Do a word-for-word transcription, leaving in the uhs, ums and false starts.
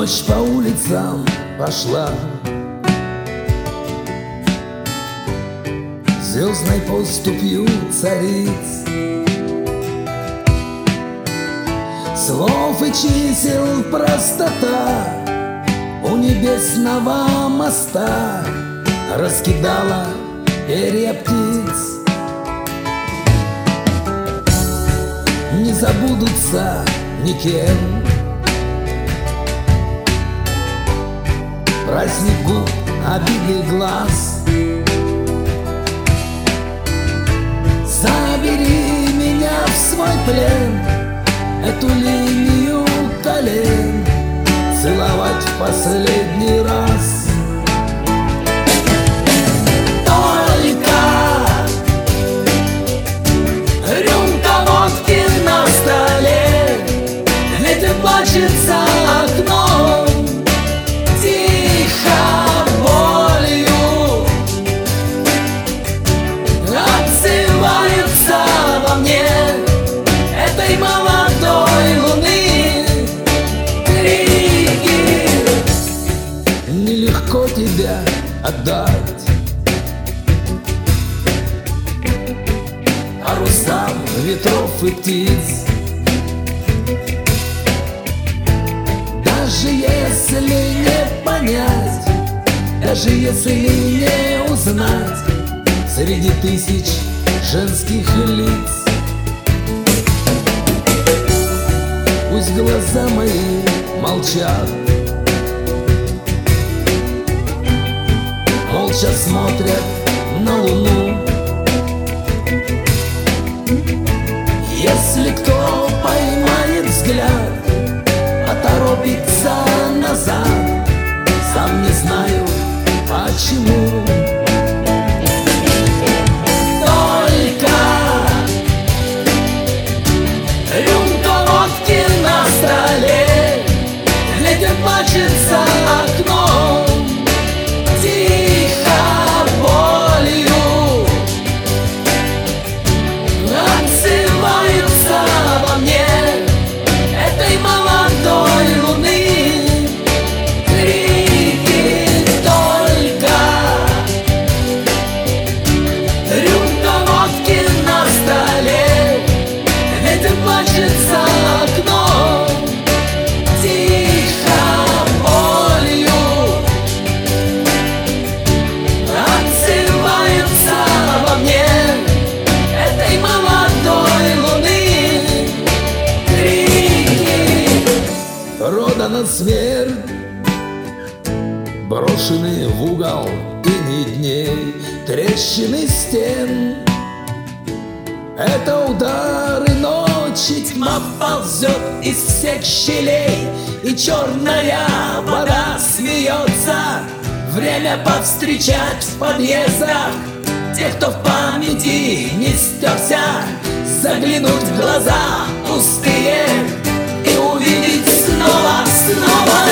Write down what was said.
Ночь по улицам пошла, звездной поступью цариц. Слов и чисел простота у небесного моста раскидала перья птиц. Не забудутся никем праздник губ, обиды глаз. Забери меня в свой плен, эту линию колен целовать в последний раз. Только рюмка водки на столе, ветер плачет за окном, тихо болью отзывается во мне этой молодой луны крики. Нелегко тебя отдать парусам ветров и птиц, даже если не понять, даже если не узнать среди тысяч женских лиц. Пусть глаза мои молчат, молча смотрят на луну. Если кто поймает взгляд, оторопится назад, сам не знаю почему. Только рюмка водки на столе, ветер плачет за окном, тихо болью отзываются во мне этой молодой луны крики. Только рюмка водки на столе, ветер плачет за окном, тихо болью отзываются во мне этой молодой луны крики. Рода на смерть брошены в угол тени дней, трещины стен — это удары ночи. Тьма ползет из всех щелей, и черная вода смеется. Время повстречать в подъездах тех, кто в памяти не стерся, заглянуть в глаза пустые и увидеть снова, снова